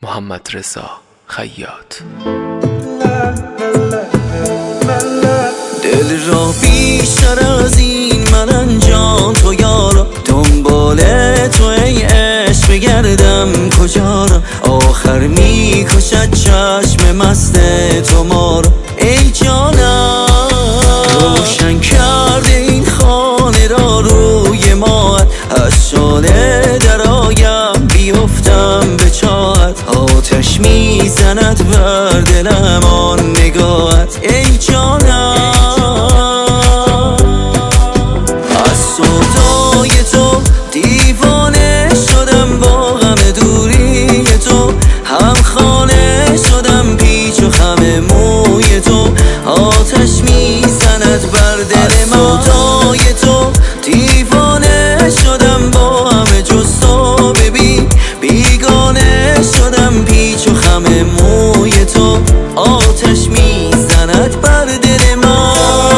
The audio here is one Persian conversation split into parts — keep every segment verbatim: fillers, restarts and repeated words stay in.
محمدرضا خیاط. دل را بیشتر از این من انجام تو یارا، دنبال تو ای عشق بگردم کجا را، آخر میکشد چشم مست تو ما را. ای جانم روشن کرده این خانه را روی ما، از شاله در آیم بیفتم به چاهت، آتش میزند بر دلم آن نگاهت. ای جانم از صدای تو دیوانه شدم، با غم دوری تو هم خانه شدم، پیچ و خم موی تو آتش میزند بر دل ما. صدای تو دیوانه شدم، با همه جز تو ببین بیگانه شدم، پیچ و خم موی تو آتش میزند بر دل ما.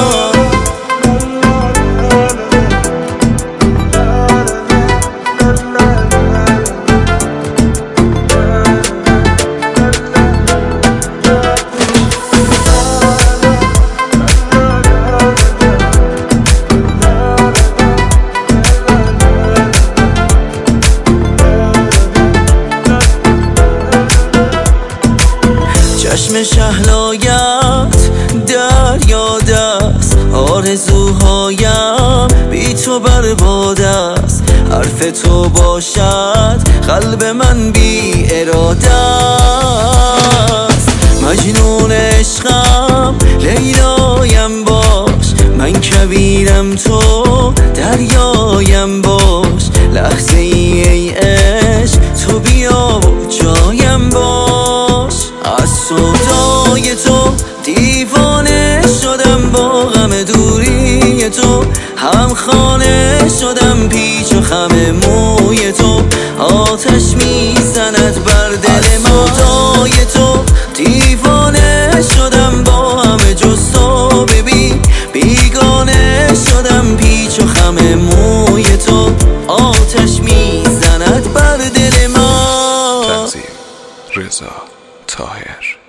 چشم شهلایت دریاد است، آرزوهایم بی تو برباد است، حرف تو باشد قلب من بی اراده است. مجنون عشقم لیلایم باش، من کبیرم تو دریایم باش، لحظه ای ای عشق تو بیا و جایم باش. از صدای تو دیوانه شدم، با غم دوری تو هم خانه شدم، پیچ و خم موی تو آتش میزند بر دل ما. صدای تو دیوانه شدم، با همه جز تو ببین بیگانه شدم، پیچ و خم موی تو آتش میزند بر دل ما. تنظیم رضا طاهر.